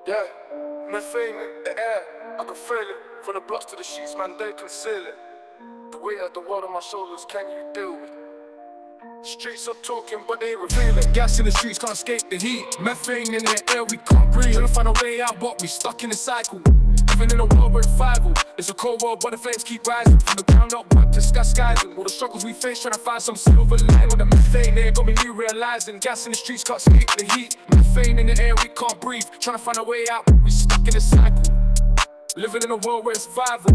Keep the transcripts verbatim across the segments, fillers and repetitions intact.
Yeah, methane in the air, I can feel it. From the blocks to the sheets, man, they conceal it. The weight of the world on my shoulders, can you deal with it? Streets are talking, but they reveal it. Gas in the streets, can't escape the heat. Methane in the air, we can't breathe. Trying to find a way out, but we stuck in a cycle. Living in a world where survival. It's a cold world, but the flames keep rising. From the ground up, back to sky skiving. All the struggles we face, trying to find some silver lining. With the methane there, got me new realizing. Gas in the streets, can't escape the heat. Methane in the air, we can't breathe. Trying to find a way out, but we stuck in a cycle. Living in a world where survival.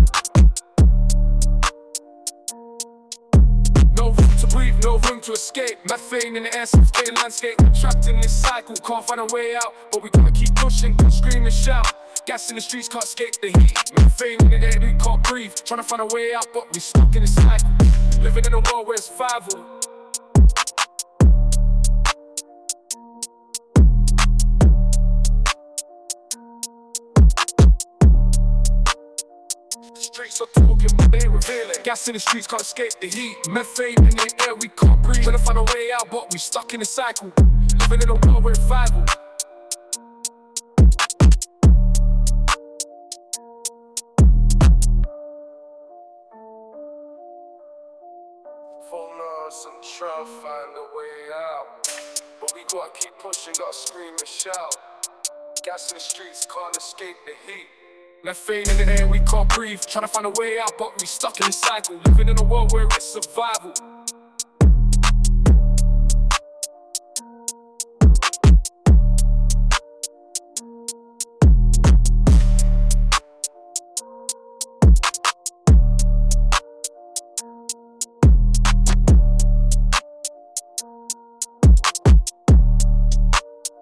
No room to breathe, no room to escape. Methane in the air, suffocating landscape. Trapped in this cycle, can't find a way out. But we gotta keep pushing, scream and shout. Gas in the streets, can't escape the heat. Methane in the air, we can't breathe. Trying to find a way out, but we stuck in this cycle. Living in a world where survival. The streets are talking, but they reveal it. Gas in the streets, can't escape the heat. Methane in the air, we can't breathe. Trying to find a way out, but we stuck in a cycle. Living in a world where survival. Phone us and try to find a way out. But we gotta keep pushing, gotta scream and shout. Gas in the streets, can't escape the heat. Methane in the air, we can't breathe. Trying to find a way out, but we stuck in a cycle. Living in a world where it's survival.